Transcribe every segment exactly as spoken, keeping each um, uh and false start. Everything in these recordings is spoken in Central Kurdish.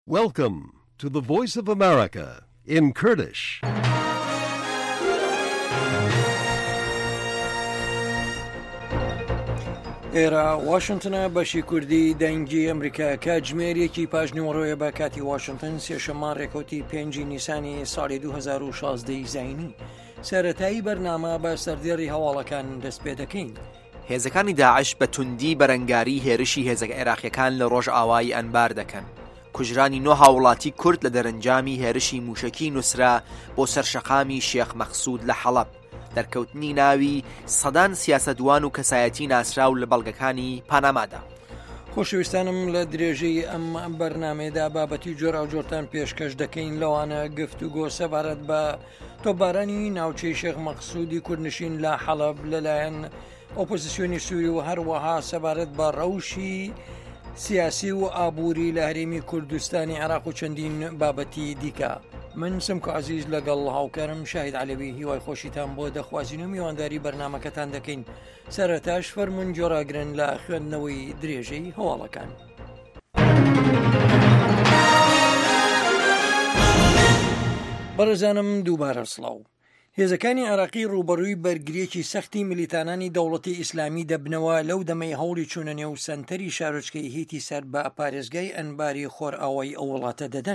Welcome to the Voice of America in Kurdish. ئێرە واشنگتنە بەشی کوردی دەنگی ئەمریکا کە جمێریەکی پاژنیوەڕۆیە بە کاتی واشنگتن سێشەممان ڕێکەوتی پێنجی نیسانی ساڵی دوو هەزار و شازدەی زاینی سەرەتایی بەرنامە بە سەردێڕی هەواڵەکان دەست پێ دەکەین. هێزەکانی داعش بە توندی بەرەنگاری هێرشی هێزەکە عێراقیەکان لە ڕۆژ ئاوایی ئەنبار دەکەن. کوژرانی نۆ هاوڵاتی کورد لە دەرەنجامی هێرشی موشەکی نووسرا بۆ سەرشەقامی شێخ مەخسوود لە حەڵەب، دەرکەوتنی ناوی سەدان سیاسەتوان و کەسایەتی ناسراو لە بەڵگەکانی پانامادا. خۆشەویستانم لە درێژەی ئەم بەرنامەیەدا بابەتی جۆرا و جۆرتان پێشکەش دەکەین لەوانە گفتوگۆ سەبارەت بە تۆپبارانی ناوچەی شێخ مەخسوودی کوردنشین لە حەڵەب لەلایەن ئۆپۆزیسیۆنی سووری و هەروەها سەبارەت بە ڕەوشی سیاسی و ئابووری لە هەرێمی کوردستانی عێراق و چەندین بابەتی دیکە. من سمکە عەزیز لەگەڵ هاوکارم شاهید عەلەوی هیوای خۆشیتان بۆ دەخوازین و میوانداری بەرنامەکەتان دەکەین. سەرەتاش فەرمون جۆراگرن لە خوێندنەوەی درێژەی هەواڵەکان. بەڕێزانم دووبارە سڵاو. هێزەکانی عێراقی ڕوبەڕووی بەرگریەکی سەختی میلیتانانی دەوڵەتی ئیسلامی دەبنەوە لەو دەمەی هەوڵی چوونە نێو سەنتەری شارۆچکەی هیتی سەر بە پارێزگای ئەنباری خۆر ئاوای ئەو وڵاتە دەدەن.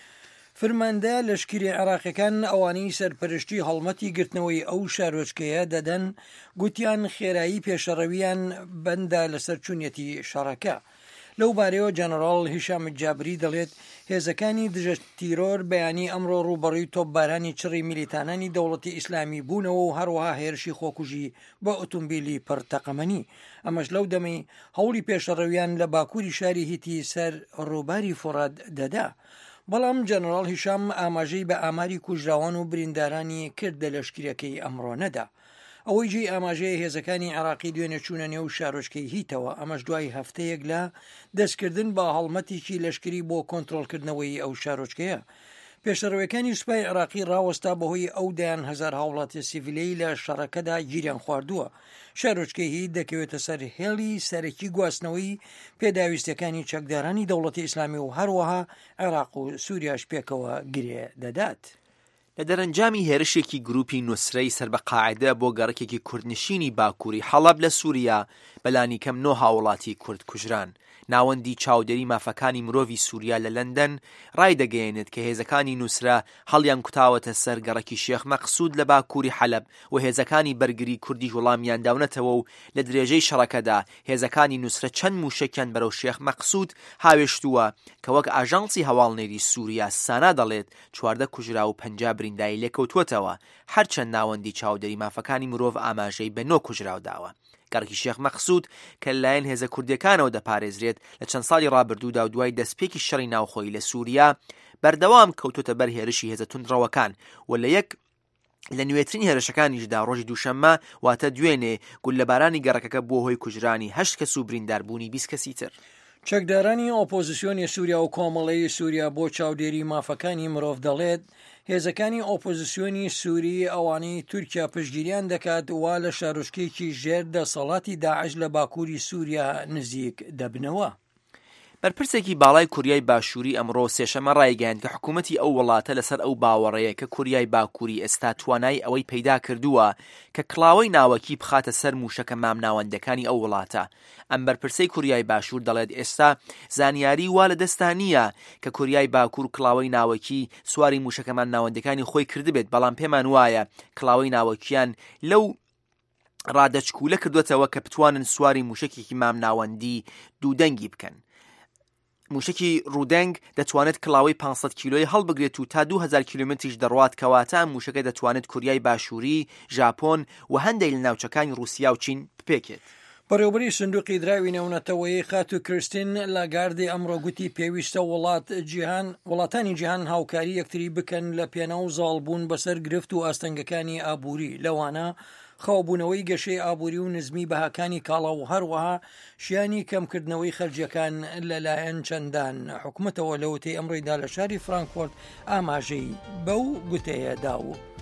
فرماندا لەشکری عێراقیەکان ئەوانەی سەرپەرشتی هەڵمەتی گرتنەوەی ئەو شارۆچکەیە دەدەن گوتیان خێرایی پێشەڕەویان بەندە لەسەر چوونەتی شەڕەکە. لەو بارەیەوە جەنەڕاڵ هیشام جابری دەڵێت هێزەکانی دژە تیرۆر بەیانی ئەمڕۆ ڕوبەڕووی تۆپبارانی چڕی میلیتانانی دەوڵەتی ئیسلامی بوونەوە و هەروەها هێرشی خۆکوژی بە ئۆتۆمبیلی پڕتەقەمەنی. ئەمەش لەو دەمەی هەوڵی پێشەڕەویان لە باکووری شاری هیتی سەر ڕووباری فورات دەدا. بەڵام جەنەڕاڵ هیشام ئاماژەی بە ئاماری کوژراوان و بریندارانی کرد لە لەشکریەکەی ئەمڕۆ نەدا. ئەوەی جێی ئاماژەیە هێزەکانی عێراقی دوێنێ چوونە نێو شارۆچکەی هیتەوە، ئەمەش دوای هەفتەیەک لە دەستکردن بە هەڵمەتێکی لەشکری بۆ کۆنتڕۆڵکردنەوەی ئەو شارۆچکەیە. پێشەڕەوەکانی سوپای عێراقی ڕاوەستا بەهۆی ئەو دەیان هەزار هاوڵاتی سیڤیلەی لە شەڕەکەدا گیریان خواردووە. شارۆچکەی هیت دەکەوێتە سەر هێڵی سەرەکی گواستنەوەی پێداویستەکانی چەکدارانی دەوڵەتی ئیسلامی و هەروەها عێراق و سووریاش پێکەوە گرێ دەدات. لە دەرەنجامی هێرشێکی گروپی نووسرەی سەر بە قاعدە بۆ گەڕێکێکی کوردنشینی باکووری حەڵەب لە سووریا بەلانی کەم نۆ هاوڵاتی کورد کوژران. ناوەندی چاودێری مافەکانی مرۆڤی سووریا لە لەندەن ڕای دەگەیەنێت کە هێزەکانی نووسرا هەڵیان کوتاوەتە سەر گەڕێکی شێخ مەخسوود لە باکووری حەلەب و هێزەکانی بەرگری کوردی وەڵامیان داونەتەوە و لە درێژەی شەڕەکەدا هێزەکانی نووسرە چەند موشەکیان بەرەو شێخ مەخسوود هاوێشتووە کە وەک ئاژانسی هەواڵنێری سووریا سانا دەڵێت چواردە کوژرا و پەنجا بریندایی لێکەوتووەتەوە. هەرچەند ناوەندی چاودێری مافەکانی مرۆڤ ئاماژەی بە نۆ کوژراوداوە. گەڕێکی شێخ مەخسوود کە لایەن هێزە کوردیەکانەوە دەپارێزرێت لە چەند ساڵی ڕابردوودا و دوای دەستپێکی شەڕی ناوخۆی لە سووریا بەردەوام کەوتوتە بەر هێرشی هێزە توندڕەوەکان و لە یەک لە نوێترین هێرشەکانیشدا ڕۆژی دووشەممە واتە دوێنێ گول لە بارانی گەڕەکەکە بۆ هۆی کوژرانی هەشت کەس و برینداربوونی بیست کەسی تر. چەکدارانی ئۆپۆزیسیۆنی سووریا و کۆمەڵەی سووریا بۆ چاودێری مافەکانی مرۆڤ دەڵێت هێزەکانی ئۆپۆزیسیۆنی سووری ئەوانەی تورکیا پشتگیریان دەکات وا لە شارۆچکەیەکی ژێر دەسەڵاتی داعش لە باکووری سووریا نزیک دەبنەوە. بەرپرسێکی باڵای کوریای باشووری ئەمڕۆ سێشەمە ڕایگەیاند کە حکوومەتی ئەو وڵاتە لەسەر ئەو باوەڕەیە کە کوریای باکووری ئێستا توانای ئەوەی پەیدا کردووە کە کڵاوەی ناوەکی بخاتە سەر موشەکە مامناوەندەکانی ئەو وڵاتە. ئەم بەرپرسەی کوریای باشوور دەڵێت ئێستا زانیاری وا لە دەستانیە کە کوریای باکوور کڵاوەی ناوەکی سواری موشەکەمان ناوەندەکانی خۆی کردبێت، بەڵام پێمان وایە کڵاوەی ناوەکیان لەو ڕادەچکولە کردوێتەوە کە بتوانن سواری موشەکێکی مامناوەندی دوودەنگی بکەن. موشکی ڕوودەنگ دەتوانێت کڵاوەی پانسەد کیلۆی هەڵبگرێت و تا دوو هەزار کیلۆمتریش دەڕوات کەواتە موشەکە دەتوانێت کوریای باشووری، ژاپۆن و هەندێک لە ناوچەکانی رووسیا و چین بپێکێت. بەڕێوەبەری سندوقی دراوی نێونەتەوەی خات و کریستین لاگاردی ئەمڕۆ گوتی پێویستە وڵات جیهان وڵاتانی جیهان هاوکاری یەکتری بکەن لە پێناو زاڵبوون بەسەر گرفت و ئاستەنگەکانی ئابووری، لەوانە خاوبوونەوەی گەشەی ئابووری و نزمی بەهاکانی کاڵا و هەروەها شیانی کەمکردنەوەی خەرجیەکان لەلایەن چەندان حکوومەتەوە لەوتەی ئەمڕۆیدا لە شاری فرانکفورت ئاماژەی بەو گوتەیە داو.